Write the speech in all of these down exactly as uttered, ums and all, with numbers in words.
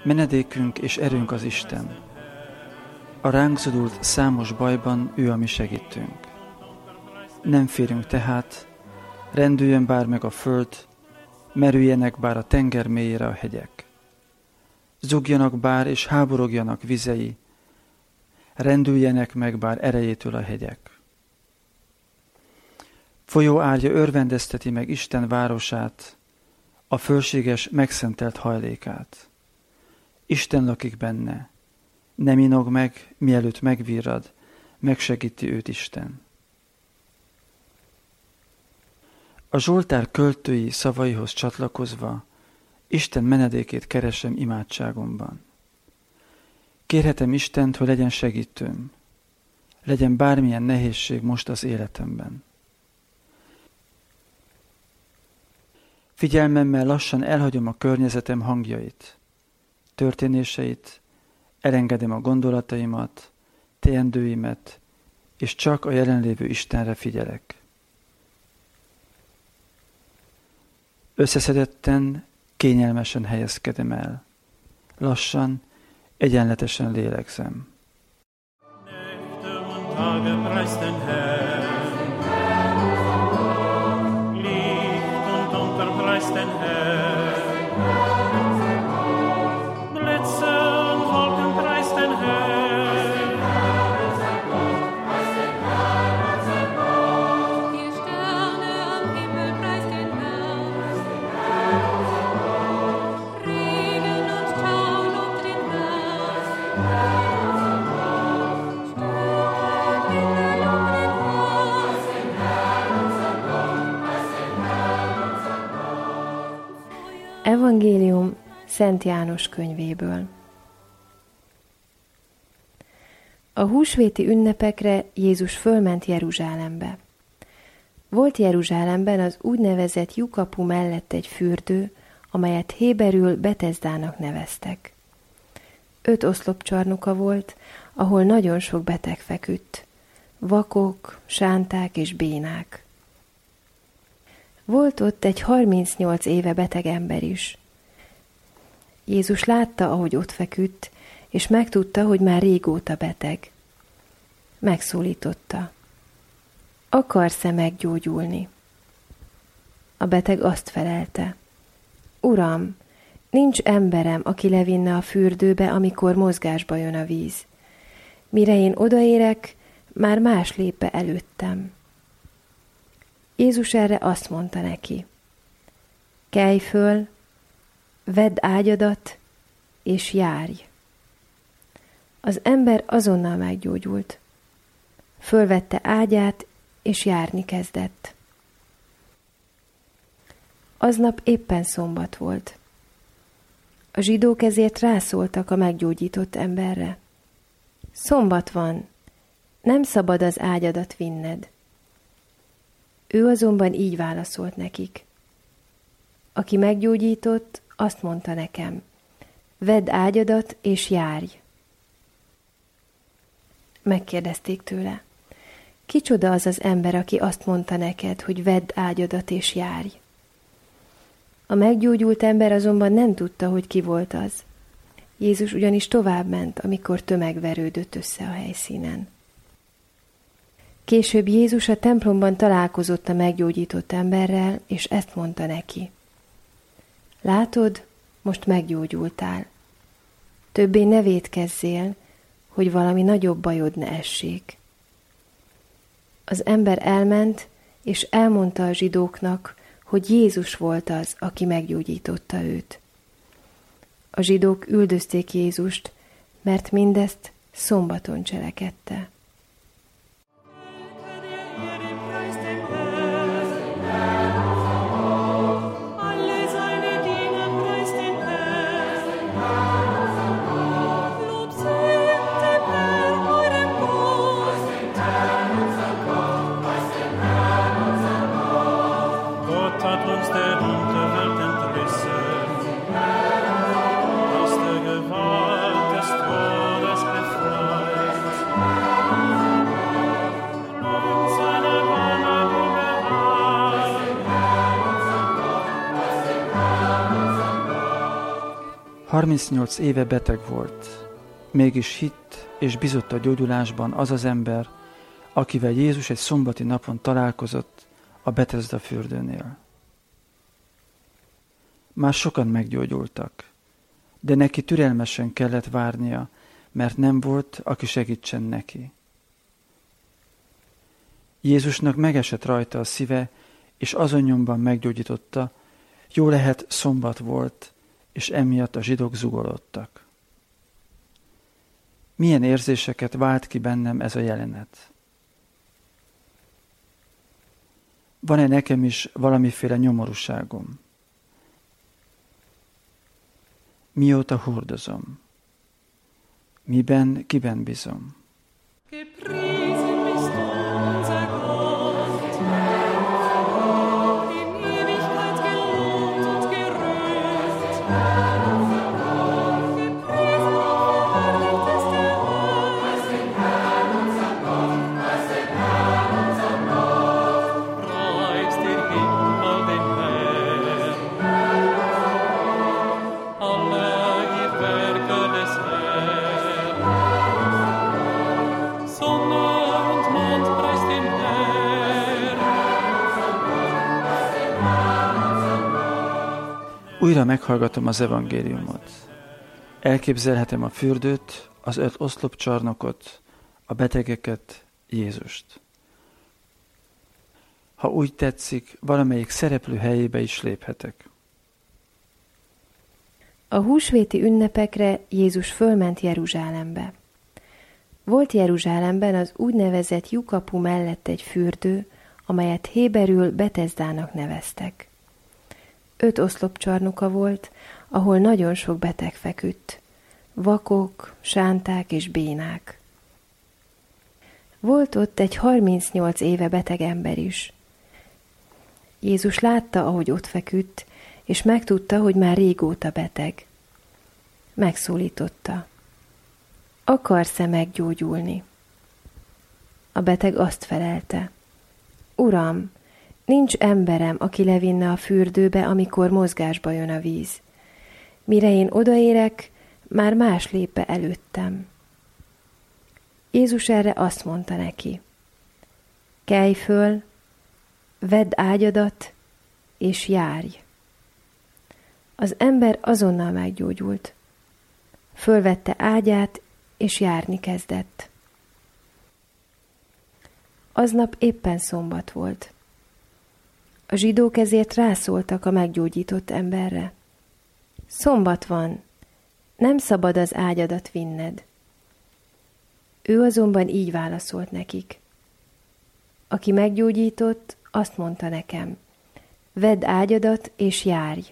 Menedékünk és erőnk az Isten. A ránk zúdult számos bajban ő a mi segítőnk. Nem félünk tehát, rendüljön bár meg a föld, merüljenek bár a tenger mélyére a hegyek. Zugjanak bár és háborogjanak vizei, rendüljenek meg bár erejétől a hegyek. Folyó árja örvendezteti meg Isten városát, a fölséges megszentelt hajlékát. Isten lakik benne, nem inog meg, mielőtt megvirrad, megsegíti őt Isten. A Zsoltár költői szavaihoz csatlakozva Isten menedékét keresem imádságomban. Kérhetem Istent, hogy legyen segítőm, legyen bármilyen nehézség most az életemben. Figyelmemmel lassan elhagyom a környezetem hangjait, történéseit, elengedem a gondolataimat, teendőimet, és csak a jelenlévő Istenre figyelek. Összeszedetten, kényelmesen helyezkedem el. Lassan, egyenletesen lélegzem. Evangélium Szent János könyvéből. A húsvéti ünnepekre Jézus fölment Jeruzsálembe. Volt Jeruzsálemben az úgynevezett lyukapu mellett egy fürdő, amelyet héberül Betesdának neveztek. Öt oszlopcsarnoka volt, ahol nagyon sok beteg feküdt, vakok, sánták és bénák. Volt ott egy harmincnyolc éve beteg ember is. Jézus látta, ahogy ott feküdt, és megtudta, hogy már régóta beteg. Megszólította. Akarsz-e meggyógyulni? A beteg azt felelte. Uram, nincs emberem, aki levinne a fürdőbe, amikor mozgásba jön a víz. Mire én odaérek, már más lép be előttem. Jézus erre azt mondta neki. Kelj föl, vedd ágyadat, és járj. Az ember azonnal meggyógyult. Fölvette ágyát, és járni kezdett. Aznap éppen szombat volt. A zsidók ezért rászóltak a meggyógyított emberre. Szombat van, nem szabad az ágyadat vinned. Ő azonban így válaszolt nekik. Aki meggyógyított, azt mondta nekem, vedd ágyadat és járj. Megkérdezték tőle, kicsoda az az ember, aki azt mondta neked, hogy vedd ágyadat és járj? A meggyógyult ember azonban nem tudta, hogy ki volt az. Jézus ugyanis továbbment, amikor tömeg verődött össze a helyszínen. Később Jézus a templomban találkozott a meggyógyított emberrel, és ezt mondta neki. Látod, most meggyógyultál. Többé ne vétkezzél, hogy valami nagyobb bajod ne essék. Az ember elment, és elmondta a zsidóknak, hogy Jézus volt az, aki meggyógyította őt. A zsidók üldözték Jézust, mert mindezt szombaton cselekedte. harmincnyolc éve beteg volt, mégis hitt és bizott a gyógyulásban az az ember, akivel Jézus egy szombati napon találkozott a Betesda fürdőnél. Már sokan meggyógyultak, de neki türelmesen kellett várnia, mert nem volt, aki segítsen neki. Jézusnak megesett rajta a szíve, és azon nyomban meggyógyította, jó lehet szombat volt, és emiatt a zsidók zugolódtak. Milyen érzéseket vált ki bennem ez a jelenet? Van-e nekem is valamiféle nyomorúságom? Mióta hordozom? Miben, kiben bízom? Újra meghallgatom az evangéliumot. Elképzelhetem a fürdőt, az öt oszlopcsarnokot, a betegeket, Jézust. Ha úgy tetszik, valamelyik szereplő helyébe is léphetek. A húsvéti ünnepekre Jézus fölment Jeruzsálembe. Volt Jeruzsálemben az úgynevezett lyukapu mellett egy fürdő, amelyet héberül Betesdának neveztek. Öt oszlopcsarnoka volt, ahol nagyon sok beteg feküdt. Vakok, sánták és bénák. Volt ott egy harmincnyolc éve beteg ember is. Jézus látta, ahogy ott feküdt, és megtudta, hogy már régóta beteg. Megszólította. Akarsz-e meggyógyulni? A beteg azt felelte. Uram, nincs emberem, aki levinne a fürdőbe, amikor mozgásba jön a víz. Mire én odaérek, már más lép be előttem. Jézus erre azt mondta neki. Kelj föl, vedd ágyadat, és járj. Az ember azonnal meggyógyult. Fölvette ágyát, és járni kezdett. Aznap éppen szombat volt. A zsidók ezért rászóltak a meggyógyított emberre. Szombat van, nem szabad az ágyadat vinned. Ő azonban így válaszolt nekik. Aki meggyógyított, azt mondta nekem, vedd ágyadat és járj.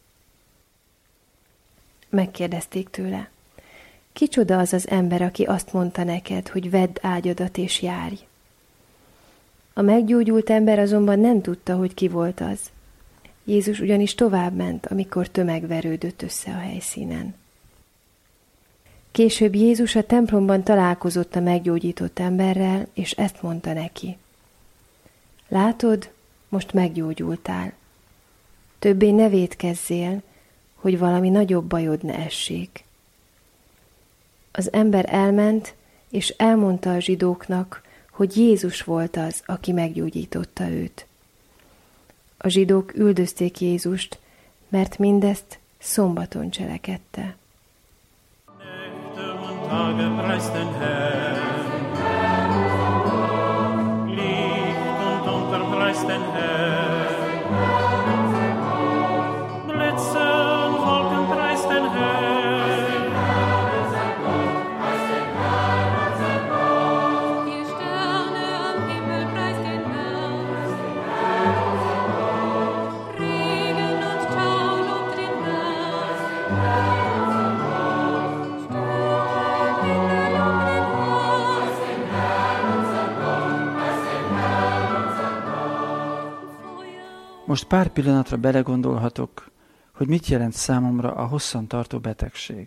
Megkérdezték tőle, kicsoda az az ember, aki azt mondta neked, hogy vedd ágyadat és járj? A meggyógyult ember azonban nem tudta, hogy ki volt az. Jézus ugyanis továbbment, amikor tömeg verődött össze a helyszínen. Később Jézus a templomban találkozott a meggyógyított emberrel, és ezt mondta neki. Látod, most meggyógyultál. Többé ne vétkezzél, hogy valami nagyobb bajod ne essék. Az ember elment, és elmondta a zsidóknak, hogy Jézus volt az, aki meggyógyította őt. A zsidók üldözték Jézust, mert mindezt szombaton cselekedte. Most pár pillanatra belegondolhatok, hogy mit jelent számomra a hosszantartó betegség.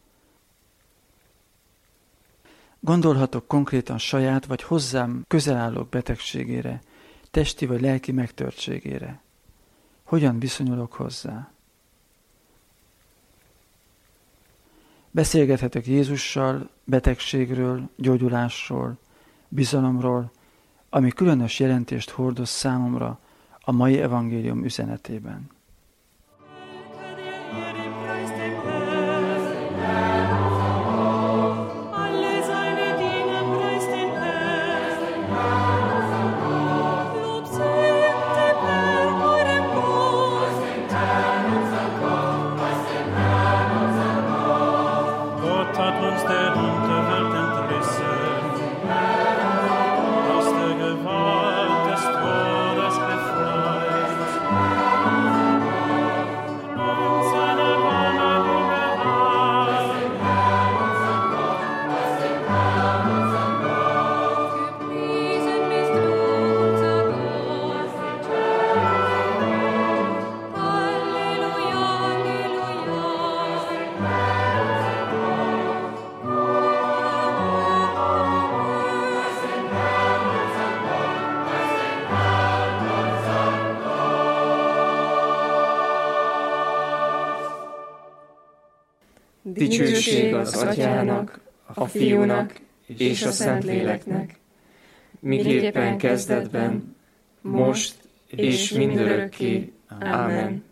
Gondolhatok konkrétan saját vagy hozzám közel állók betegségére, testi vagy lelki megtörtségére. Hogyan viszonyulok hozzá? Beszélgethetek Jézussal betegségről, gyógyulásról, bizalomról, ami különös jelentést hordoz számomra a mai evangélium üzenetében. Dicsőség az Atyának, a Fiúnak és a Szentléleknek, miképpen kezdetben, most és mindörökké. Ámen.